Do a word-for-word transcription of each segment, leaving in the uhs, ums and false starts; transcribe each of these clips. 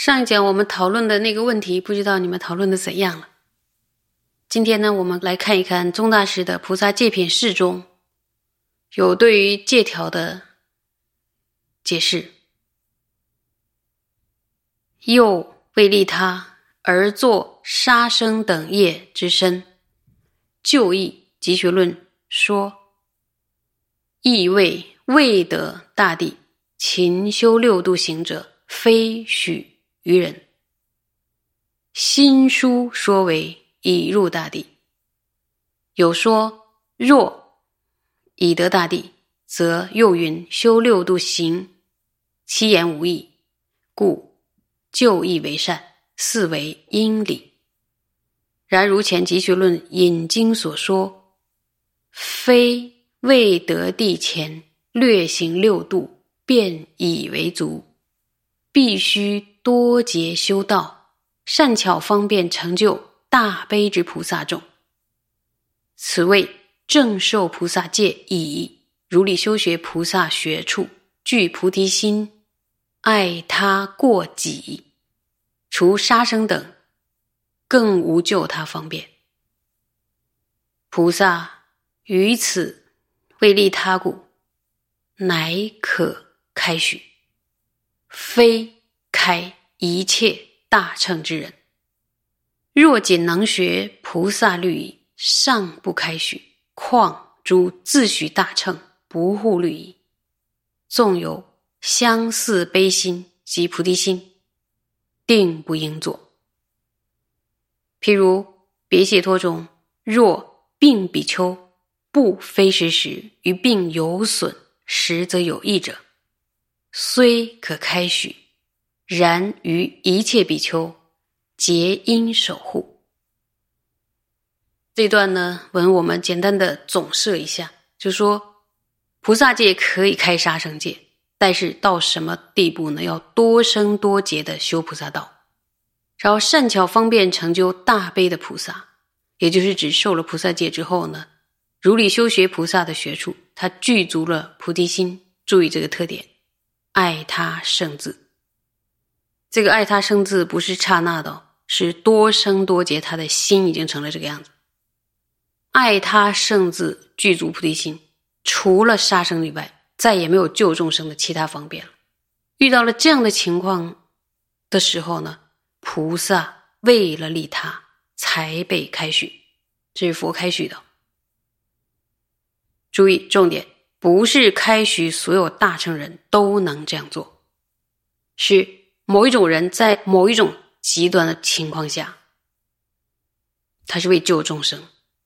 上一讲我们讨论的那个问题，不知道你们讨论的怎样了。今天呢，我们来看一看宗大师的《菩萨戒品释》中有对于戒条的解释。又为利他而作杀生等业之身，就义集学论说，亦谓未得大地勤修六度行者，非许于人。新书说为已入大地。有说若已得大地，则又云修六度行，其言无益，故就义为善，四为因理。然如前集学论引经所说，非未得地前略行六度，便以为足，必须多劫修道，善巧方便成就大悲之菩萨众。此谓正受菩萨戒已，如理修学菩萨学处，具菩提心，爱他过己，除杀生等，更无救他方便。菩萨于此为利他故，乃可开许，非开一切大乘之人。若仅能学菩萨律仪，尚不开许，况诸自许大乘不护律仪，纵有相似悲心及菩提心，定不应作。譬如别解脱中，若病比丘不非时时，于病有损，实则有益者，虽可开许，然于一切比丘皆应守护。这段呢，文我们简单的总摄一下，就说菩萨戒可以开杀生戒，但是到什么地步呢？要多生多劫的修菩萨道，然后善巧方便成就大悲的菩萨，也就是指受了菩萨戒之后呢，如理修学菩萨的学处，他具足了菩提心。注意这个特点，爱他胜自。这个爱他胜自不是刹那的、哦、是多生多劫，他的心已经成了这个样子。爱他胜自，具足菩提心，除了杀生以外，再也没有救众生的其他方便了。遇到了这样的情况的时候呢，菩萨为了利他才被开许，这是佛开许的。注意重点，不是开许所有大乘人都能这样做，是某一种人在某一种极端的情况下，他是为救众生，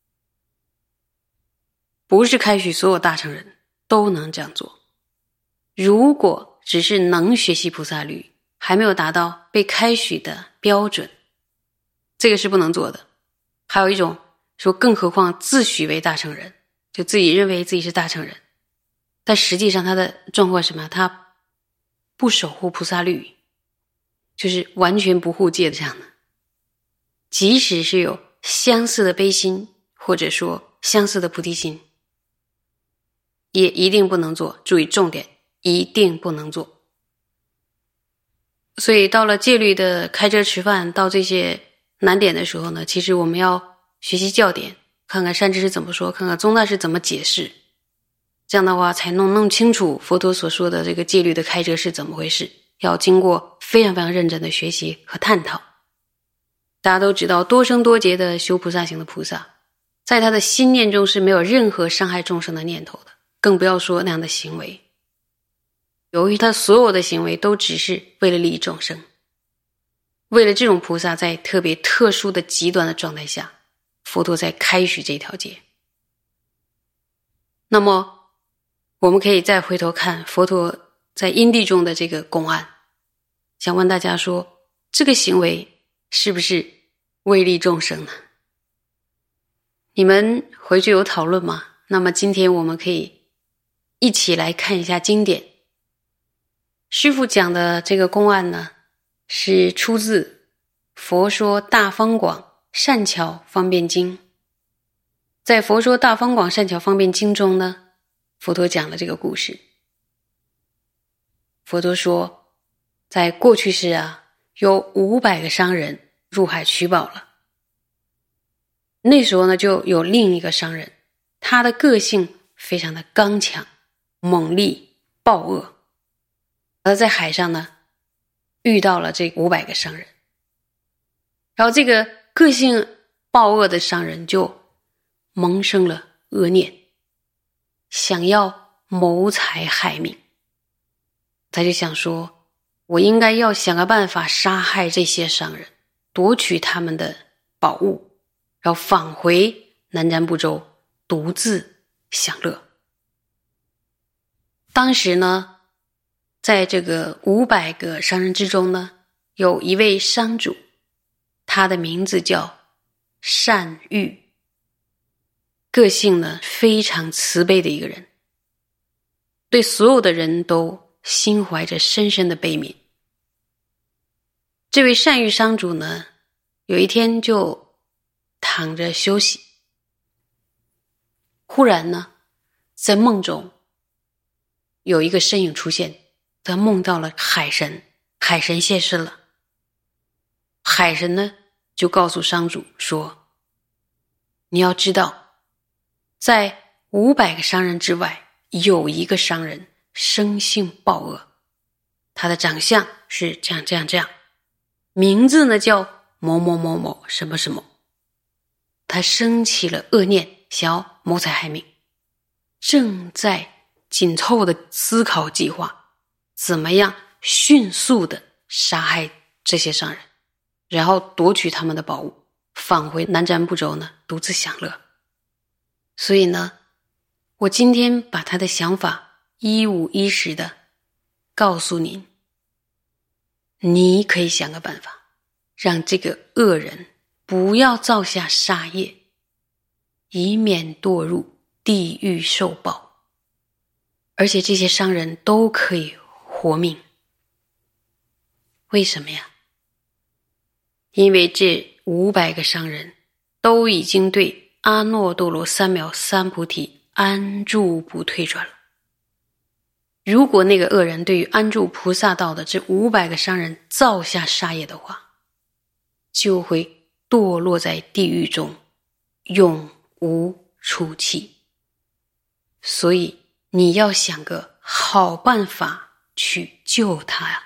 不是开许所有大乘人都能这样做。如果只是能学习菩萨律，还没有达到被开许的标准，这个是不能做的。还有一种说，更何况自诩为大乘人，就自己认为自己是大乘人，但实际上他的状况是什么？他不守护菩萨律，就是完全不护戒的这样的。即使是有相似的悲心，或者说相似的菩提心，也一定不能做。注意重点，一定不能做。所以到了戒律的开遮持犯，到这些难点的时候呢，其实我们要学习教典，看看善知识怎么说，看看宗大师怎么解释，这样的话才能弄清楚佛陀所说的这个戒律的开遮是怎么回事，要经过非常非常认真的学习和探讨。大家都知道，多生多劫的修菩萨行的菩萨，在他的心念中是没有任何伤害众生的念头的，更不要说那样的行为。由于他所有的行为都只是为了利益众生，为了这种菩萨，在特别特殊的极端的状态下，佛陀才开许这条戒。那么我们可以再回头看佛陀在因地中的这个公案，想问大家说，这个行为是不是为利众生呢？你们回去有讨论吗？那么今天我们可以一起来看一下经典。师父讲的这个公案呢，是出自《佛说大方广善巧方便经》。在《佛说大方广善巧方便经》中呢，佛陀讲了这个故事。佛陀说，在过去世啊， 有五百个商人入海取宝了。那时候呢，就有另一个商人，他的个性非常的刚强、猛力、暴恶。而在海上呢，遇到了这五百个商人，然后这个个性暴恶的商人就萌生了恶念，想要谋财害命。他就想说，我应该要想个办法杀害这些商人，夺取他们的宝物，然后返回南瞻部洲，独自享乐。当时呢，在这个五百个商人之中呢，有一位商主，他的名字叫善玉，个性呢非常慈悲的一个人，对所有的人都心怀着深深的悲悯。这位善玉商主呢，有一天就躺着休息，忽然呢，在梦中有一个身影出现，他梦到了海神，海神现身了。海神呢就告诉商主说，你要知道，在五百个商人之外，有一个商人生性暴恶，他的长相是这样这样这样，名字呢叫某某某某什么什么，他生起了恶念，想要谋财害命，正在紧凑的思考计划，怎么样迅速的杀害这些商人，然后夺取他们的宝物，返回南瞻部洲呢，独自享乐。所以呢，我今天把他的想法一五一十的告诉您，你可以想个办法，让这个恶人不要造下杀业，以免堕入地狱受报，而且这些商人都可以活命。为什么呀？因为这五百个商人都已经对阿耨多罗三藐三菩提安住不退转了。如果那个恶人对于安住菩萨道的这五百个商人造下杀业的话，就会堕落在地狱中，永无出期。所以你要想个好办法去救他呀。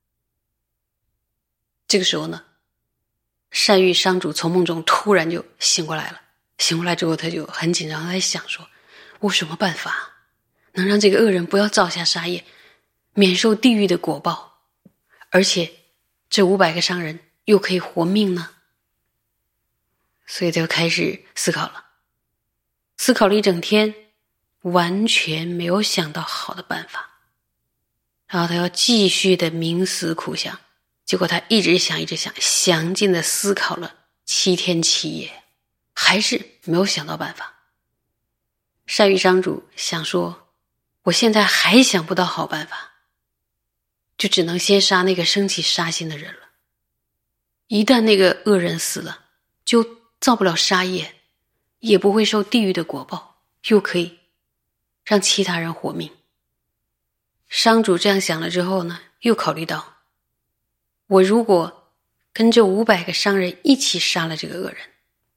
这个时候呢，善玉商主从梦中突然就醒过来了。醒过来之后，他就很紧张，他在想说，我有什么办法能让这个恶人不要造下杀业，免受地狱的果报，而且这五百个商人又可以活命呢？所以他就开始思考了，思考了一整天，完全没有想到好的办法。然后他要继续的冥思苦想，结果他一直想一直想，详尽的思考了七天七夜，还是没有想到办法。善玉商主想说，我现在还想不到好办法，就只能先杀那个生起杀心的人了。一旦那个恶人死了，就造不了杀业，也不会受地狱的果报，又可以让其他人活命。商主这样想了之后呢，又考虑到，我如果跟这五百个商人一起杀了这个恶人，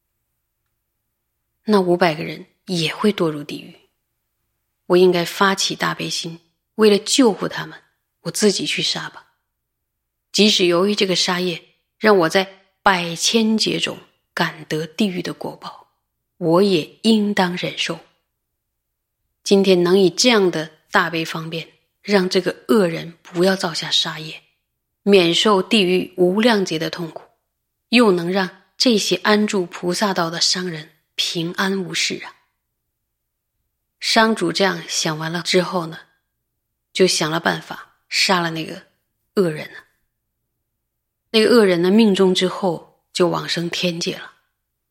那五百个人也会堕入地狱。我应该发起大悲心，为了救护他们，我自己去杀吧。即使由于这个杀业让我在百千劫中感得地狱的果报，我也应当忍受。今天能以这样的大悲方便，让这个恶人不要造下杀业，免受地狱无量劫的痛苦，又能让这些安住菩萨道的商人平安无事啊。商主这样想完了之后呢，就想了办法，杀了那个恶人啊。那个恶人呢，命中之后就往生天界了。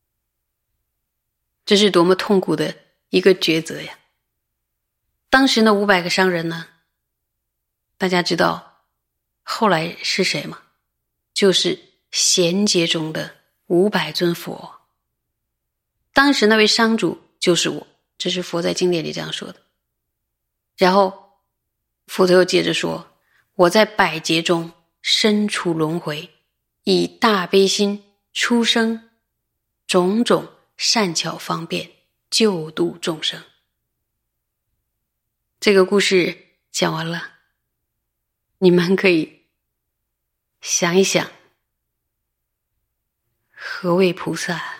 这是多么痛苦的一个抉择呀！当时那五百个商人呢，大家知道后来是谁吗？就是贤劫中的五百尊佛。当时那位商主就是我，这是佛在经典里这样说的。然后佛陀又接着说，我在百劫中身处轮回， 以大悲心出生，种种善巧方便，救度众生。这个故事讲完了，你们可以想一想，何谓菩萨？